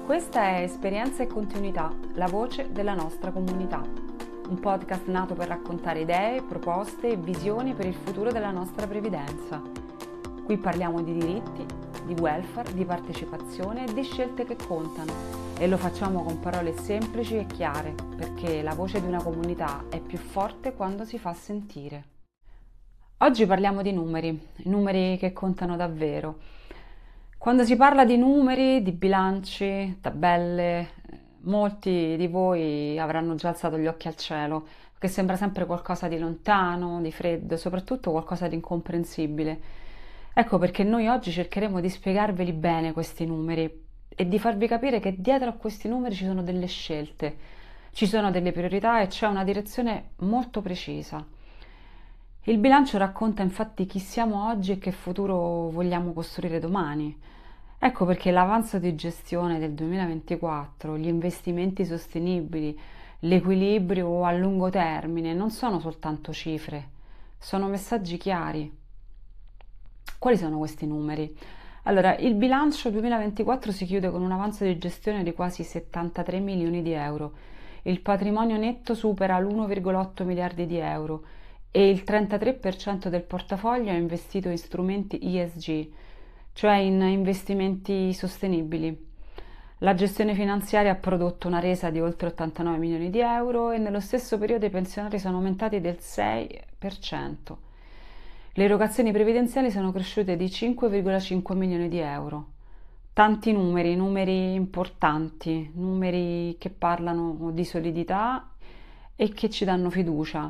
Questa è Esperienza e Continuità, la voce della nostra comunità. Un podcast nato per raccontare idee, proposte e visioni per il futuro della nostra previdenza. Qui parliamo di diritti, di welfare, di partecipazione e di scelte che contano. E lo facciamo con parole semplici e chiare, perché la voce di una comunità è più forte quando si fa sentire. Oggi parliamo di numeri che contano davvero. Quando si parla di numeri, di bilanci, tabelle, molti di voi avranno già alzato gli occhi al cielo, perché sembra sempre qualcosa di lontano, di freddo, soprattutto qualcosa di incomprensibile. Ecco perché noi oggi cercheremo di spiegarveli bene questi numeri e di farvi capire che dietro a questi numeri ci sono delle scelte, ci sono delle priorità e c'è una direzione molto precisa. Il bilancio racconta infatti chi siamo oggi e che futuro vogliamo costruire domani. Ecco perché l'avanzo di gestione del 2024, gli investimenti sostenibili, l'equilibrio a lungo termine non sono soltanto cifre, sono messaggi chiari. Quali sono questi numeri? Allora, il bilancio 2024 si chiude con un avanzo di gestione di quasi 73 milioni di euro. Il patrimonio netto supera l'1,8 miliardi di euro e il 33% del portafoglio è investito in strumenti ESG, cioè in investimenti sostenibili. La gestione finanziaria ha prodotto una resa di oltre 89 milioni di euro e nello stesso periodo i pensionati sono aumentati del 6%. Le erogazioni previdenziali sono cresciute di 5,5 milioni di euro. Tanti numeri importanti, numeri che parlano di solidità e che ci danno fiducia.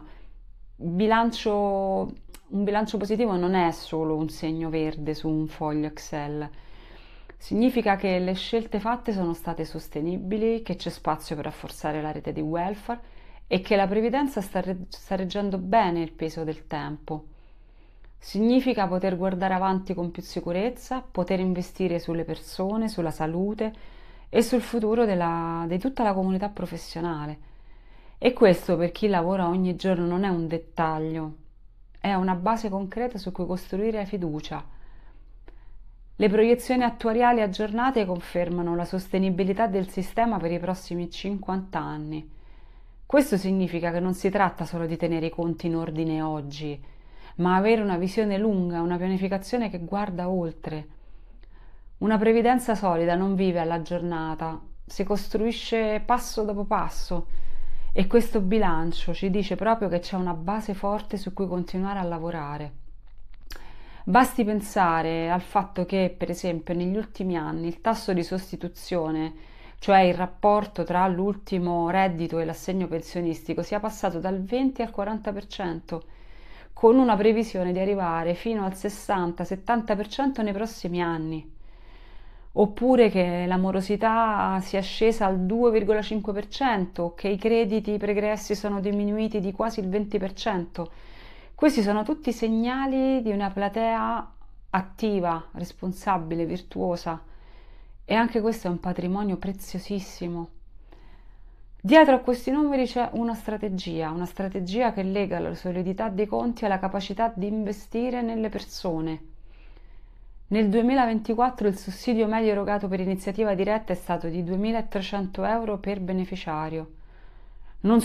Un bilancio positivo non è solo un segno verde su un foglio Excel. Significa che le scelte fatte sono state sostenibili, che c'è spazio per rafforzare la rete di welfare e che la previdenza sta reggendo bene il peso del tempo. Significa poter guardare avanti con più sicurezza, poter investire sulle persone, sulla salute e sul futuro di tutta la comunità professionale. E questo per chi lavora ogni giorno non è un dettaglio, è una base concreta su cui costruire fiducia. Le proiezioni attuariali aggiornate confermano la sostenibilità del sistema per i prossimi 50 anni. Questo significa che non si tratta solo di tenere i conti in ordine oggi, ma avere una visione lunga, una pianificazione che guarda oltre. Una previdenza solida non vive alla giornata, si costruisce passo dopo passo e questo bilancio ci dice proprio che c'è una base forte su cui continuare a lavorare. Basti pensare al fatto che, per esempio, negli ultimi anni il tasso di sostituzione, cioè il rapporto tra l'ultimo reddito e l'assegno pensionistico, sia passato dal 20 al 40%, con una previsione di arrivare fino al 60-70% nei prossimi anni. Oppure che la morosità sia scesa al 2,5%, che i crediti pregressi sono diminuiti di quasi il 20%. Questi sono tutti segnali di una platea attiva, responsabile, virtuosa. E anche questo è un patrimonio preziosissimo. Dietro a questi numeri c'è una strategia che lega la solidità dei conti alla capacità di investire nelle persone. Nel 2024 il sussidio medio erogato per iniziativa diretta è stato di 2.300 euro per beneficiario. Non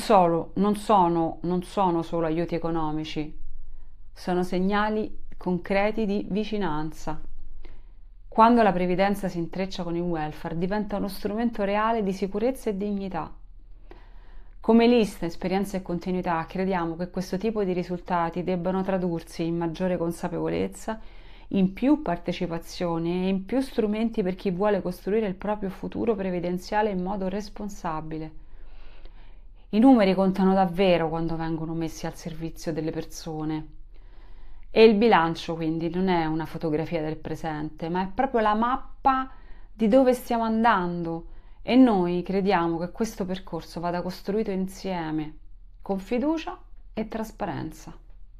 sono solo aiuti economici, sono segnali concreti di vicinanza. Quando la previdenza si intreccia con il welfare diventa uno strumento reale di sicurezza e dignità. Come lista, esperienza e continuità crediamo che questo tipo di risultati debbano tradursi in maggiore consapevolezza, in più partecipazione e in più strumenti per chi vuole costruire il proprio futuro previdenziale in modo responsabile. I numeri contano davvero quando vengono messi al servizio delle persone. E il bilancio quindi non è una fotografia del presente, ma è proprio la mappa di dove stiamo andando e noi crediamo che questo percorso vada costruito insieme, con fiducia e trasparenza.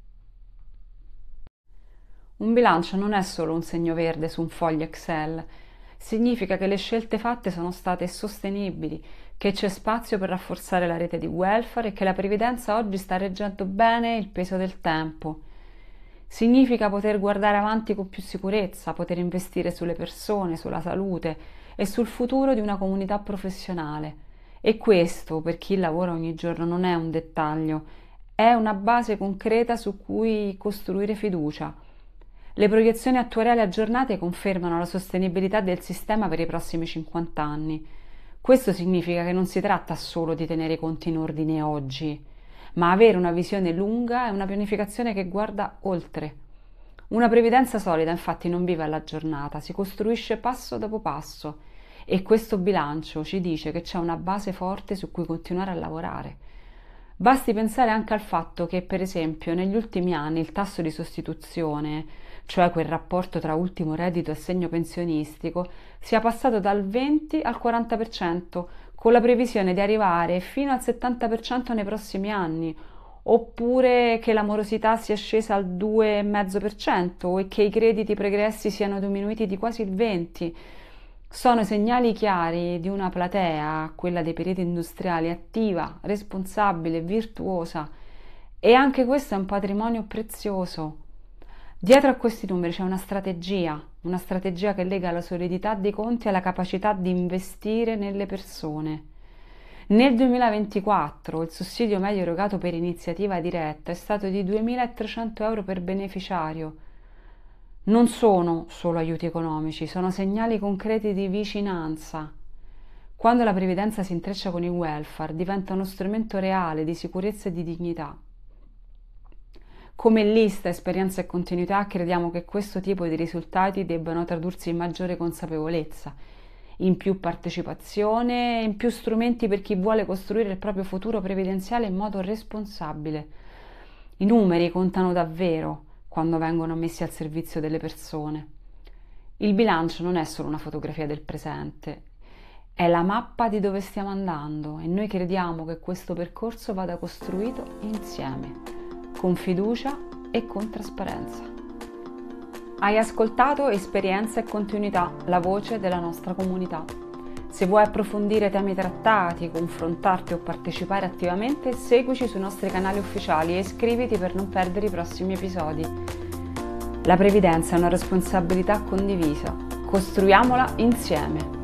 Un bilancio non è solo un segno verde su un foglio Excel, significa che le scelte fatte sono state sostenibili, che c'è spazio per rafforzare la rete di welfare e che la previdenza oggi sta reggendo bene il peso del tempo. Significa poter guardare avanti con più sicurezza, poter investire sulle persone, sulla salute e sul futuro di una comunità professionale. E questo, per chi lavora ogni giorno, non è un dettaglio, è una base concreta su cui costruire fiducia. Le proiezioni attuariali aggiornate confermano la sostenibilità del sistema per i prossimi 50 anni. Questo significa che non si tratta solo di tenere i conti in ordine oggi, ma avere una visione lunga e una pianificazione che guarda oltre. Una previdenza solida infatti non vive alla giornata, si costruisce passo dopo passo e questo bilancio ci dice che c'è una base forte su cui continuare a lavorare. Basti pensare anche al fatto che, per esempio, negli ultimi anni il tasso di sostituzione, cioè quel rapporto tra ultimo reddito e assegno pensionistico, sia passato dal 20 al 40%, con la previsione di arrivare fino al 70% nei prossimi anni, oppure che la morosità sia scesa al 2,5% e che i crediti pregressi siano diminuiti di quasi il 20%. Sono segnali chiari di una platea, quella dei periodi industriali, attiva, responsabile, virtuosa, e anche questo è un patrimonio prezioso. Dietro a questi numeri c'è una strategia che lega la solidità dei conti alla capacità di investire nelle persone. Nel 2024 il sussidio medio erogato per iniziativa diretta è stato di 2.300 euro per beneficiario. Non sono solo aiuti economici, sono segnali concreti di vicinanza. Quando la previdenza si intreccia con il welfare, diventa uno strumento reale di sicurezza e di dignità. Come lista, esperienza e continuità, crediamo che questo tipo di risultati debbano tradursi in maggiore consapevolezza, in più partecipazione e in più strumenti per chi vuole costruire il proprio futuro previdenziale in modo responsabile. I numeri contano davvero quando vengono messi al servizio delle persone. Il bilancio non è solo una fotografia del presente, è la mappa di dove stiamo andando e noi crediamo che questo percorso vada costruito insieme, con fiducia e con trasparenza. Hai ascoltato Esperienza e Continuità, la voce della nostra comunità. Se vuoi approfondire temi trattati, confrontarti o partecipare attivamente, seguici sui nostri canali ufficiali e iscriviti per non perdere i prossimi episodi. La previdenza è una responsabilità condivisa. Costruiamola insieme.